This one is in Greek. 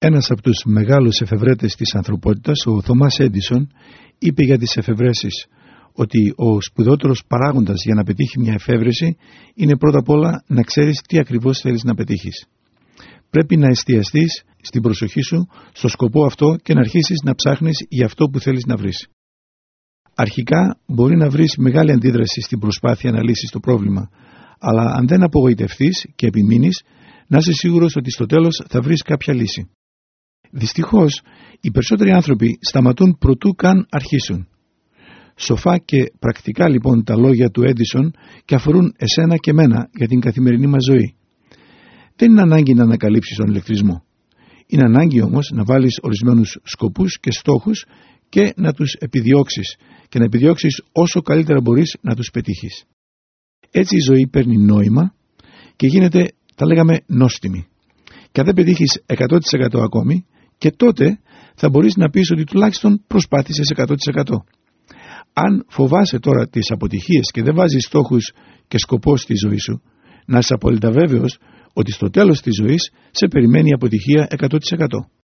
Ένας από τους μεγάλους εφευρέτες της ανθρωπότητας, ο Θομάς Έντισον, είπε για τις εφευρέσεις ότι ο σπουδαιότερος παράγοντας για να πετύχει μια εφεύρεση είναι πρώτα απ' όλα να ξέρεις τι ακριβώς θέλεις να πετύχεις. Πρέπει να εστιαστείς στην προσοχή σου στο σκοπό αυτό και να αρχίσεις να ψάχνεις για αυτό που θέλεις να βρεις. Αρχικά μπορεί να βρεις μεγάλη αντίδραση στην προσπάθεια να λύσεις το πρόβλημα, αλλά αν δεν απογοητευτείς και επιμείνεις, να είσαι σίγουρος ότι στο τέλος θα βρεις κάποια λύση. Δυστυχώς, οι περισσότεροι άνθρωποι σταματούν προτού καν αρχίσουν. Σοφά και πρακτικά λοιπόν τα λόγια του Έντισον και αφορούν εσένα και μένα για την καθημερινή μας ζωή. Δεν είναι ανάγκη να ανακαλύψεις τον ηλεκτρισμό. Είναι ανάγκη όμως να βάλεις ορισμένους σκοπούς και στόχους και να τους επιδιώξεις και να επιδιώξεις όσο καλύτερα μπορείς να τους πετύχεις. Έτσι η ζωή παίρνει νόημα και γίνεται, τα λέγαμε, νόστιμη. Και αν δεν πετύχεις 100% ακόμη, και τότε θα μπορείς να πεις ότι τουλάχιστον προσπάθησες 100%. Αν φοβάσαι τώρα τις αποτυχίες και δεν βάζεις στόχους και σκοπό στη ζωή σου, να είσαι απόλυτα βέβαιος ότι στο τέλος της ζωής σε περιμένει αποτυχία 100%.